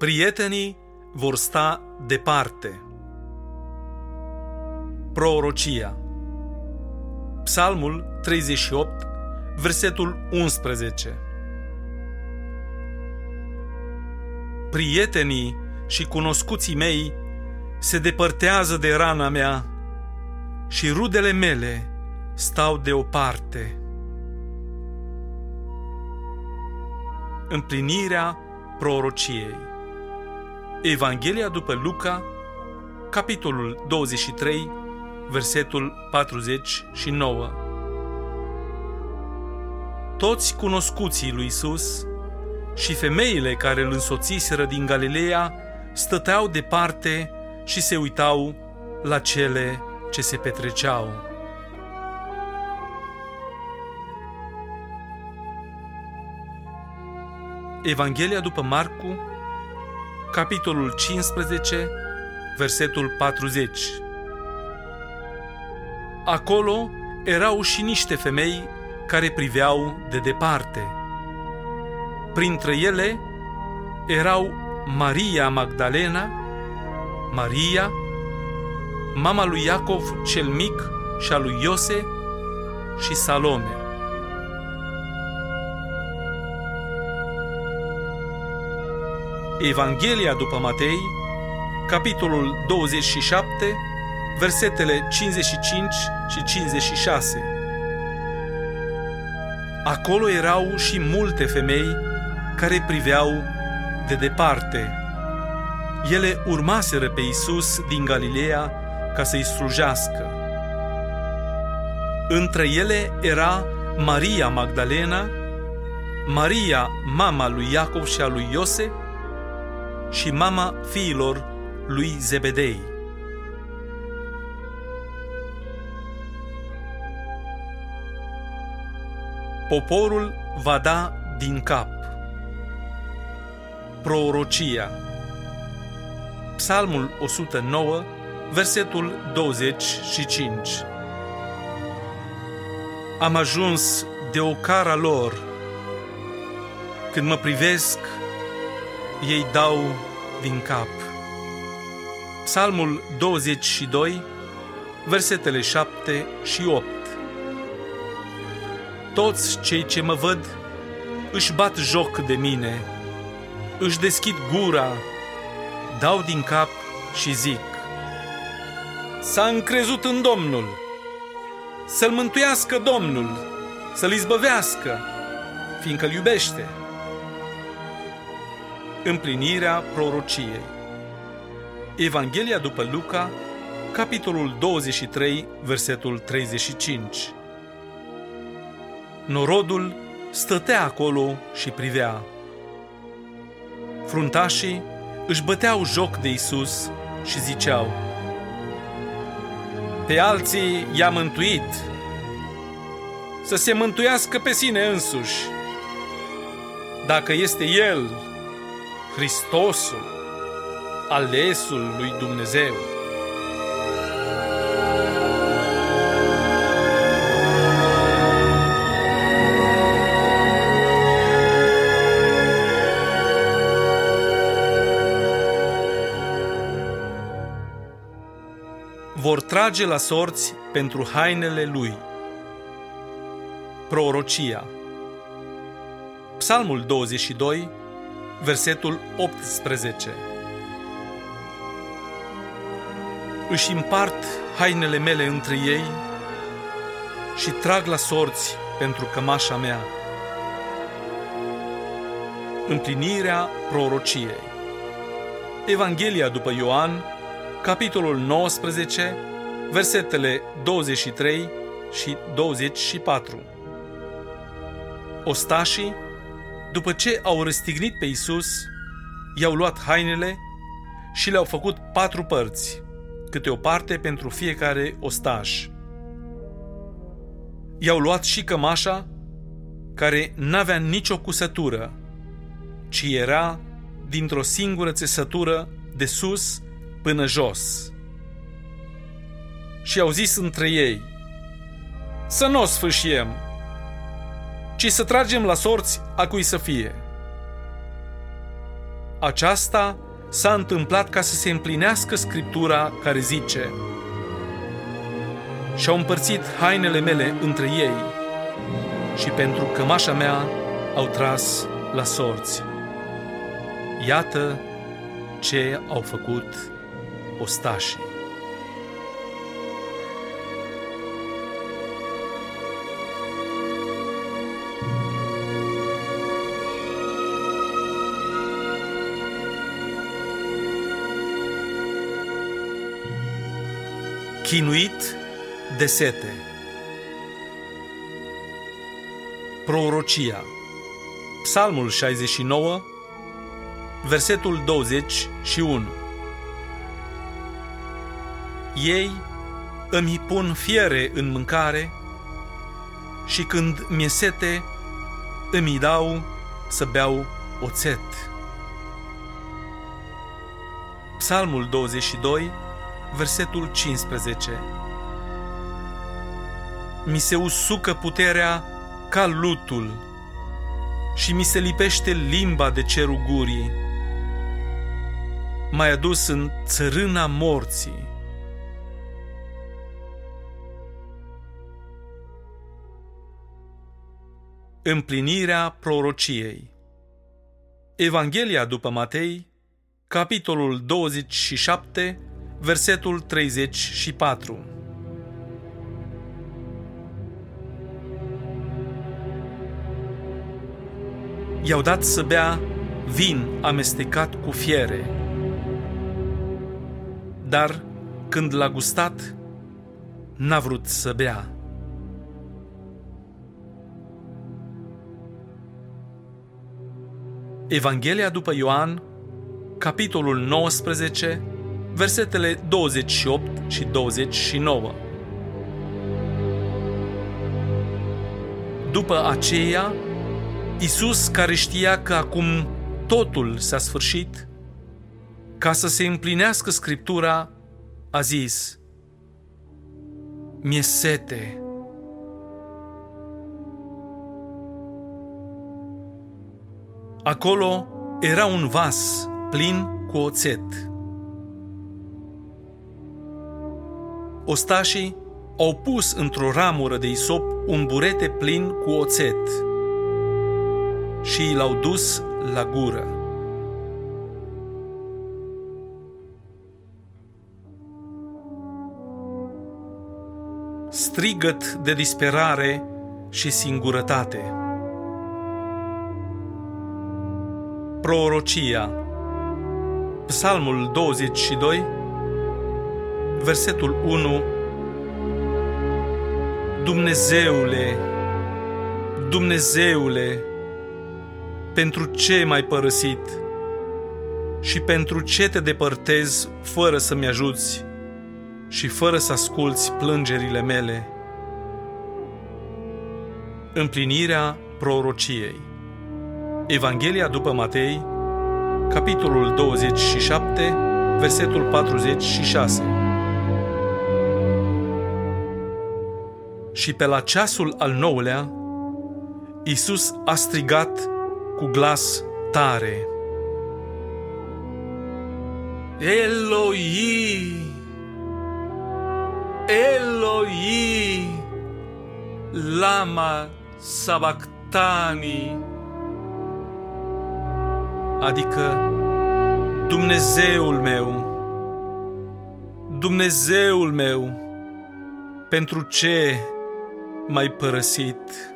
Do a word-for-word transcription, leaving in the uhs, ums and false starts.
Prietenii vor sta departe. Prorocia. Psalmul treizeci și opt, versetul unsprezece. Prietenii și cunoscuții mei se depărtează de rana mea și rudele mele stau deoparte. Împlinirea prorociei. Evanghelia după Luca, capitolul douăzeci și trei, versetul patruzeci și nouă. Toți cunoscuții lui Iisus și femeile care îl însoțiseră din Galileea stăteau departe și se uitau la cele ce se petreceau. Evanghelia după Marcu, capitolul cincisprezece, versetul patruzeci. Acolo erau și niște femei care priveau de departe. Printre ele erau Maria Magdalena, Maria, mama lui Iacov cel mic și a lui Iose, și Salome. Evanghelia după Matei, capitolul douăzeci și șapte, versetele cincizeci și cinci și cincizeci și șase. Acolo erau și multe femei care priveau de departe. Ele urmaseră pe Iisus din Galileea ca să-i slujească. Între ele era Maria Magdalena, Maria, mama lui Iacov și a lui Iose, și mama fiilor lui Zebedei. Poporul va da din cap. Prorocia. Psalmul o sută nouă, versetul douăzeci și cinci. Am ajuns de ocara lor. Când mă privesc, ei dau din cap. Psalmul douăzeci și doi, versetele șapte și opt. Toți cei ce mă văd își bat joc de mine, își deschid gura, dau din cap și zic: s-a încrezut în Domnul, să-l mântuiască Domnul, să-l izbăvească, fiindcă-l iubește. Împlinirea prorociei. Evanghelia după Luca, capitolul douăzeci și trei, versetul treizeci și cinci. Norodul stătea acolo și privea. Fruntașii își băteau joc de Iisus și ziceau: pe alții i-a mântuit, să se mântuiască pe sine însuși, dacă este El, Hristosul, alesul lui Dumnezeu. Vor trage la sorți pentru hainele lui. Prorocia. Psalmul douăzeci și doi, versetul optsprezece. Își împart hainele mele între ei și trag la sorți pentru cămașa mea. Împlinirea prorociei. Evanghelia după Ioan, capitolul nouăsprezece, versetele douăzeci și trei și douăzeci și patru. Ostașii, după ce au răstignit pe Iisus, i-au luat hainele și le-au făcut patru părți, câte o parte pentru fiecare ostaș. I-au luat și cămașa, care n-avea nicio cusătură, ci era dintr-o singură țesătură de sus până jos. Și au zis între ei: să nu o sfâșiem, ci să tragem la sorți a cui să fie. Aceasta s-a întâmplat ca să se împlinească Scriptura care zice: și-au împărțit hainele mele între ei și pentru cămașa mea au tras la sorți. Iată ce au făcut ostașii. Chinuit de sete. Prorocia. Psalmul șaizeci și nouă, versetul douăzeci și unu. Ei îmi pun fiere în mâncare și când mi-e sete, îmi dau să beau oțet. Psalmul douăzeci și doi, versetul cincisprezece. Mi se usucă puterea ca lutul și mi se lipește limba de cerul gurii. M-ai adus în țărâna morții. Împlinirea prorociei. Evanghelia după Matei, capitolul douăzeci și șapte, versetul treizeci și patru. I-au dat să bea vin amestecat cu fiere, dar când l-a gustat, n-a vrut să bea. Evanghelia după Ioan, capitolul nouăsprezece, versetele douăzeci și opt și douăzeci și nouă. După aceea, Iisus, care știa că acum totul s-a sfârșit, ca să se împlinească Scriptura, a zis: mi-e sete. Acolo era un vas plin cu oțet. Ostașii au pus într-o ramură de isop un burete plin cu oțet și l-au dus la gură. Strigăt de disperare și singurătate. Prorocia. Psalmul douăzeci și doi, versetul unu. Dumnezeule, Dumnezeule, pentru ce m-ai părăsit și pentru ce te depărtezi fără să-mi ajuți și fără să asculți plângerile mele? Împlinirea prorociei. Evanghelia după Matei, capitolul douăzeci și șapte, versetul patruzeci și șase. Și pe la ceasul al nouălea, Iisus a strigat cu glas tare: Eloi, Eloi, lama sabactani, adică Dumnezeul meu, Dumnezeul meu, pentru ce m-ai părăsit?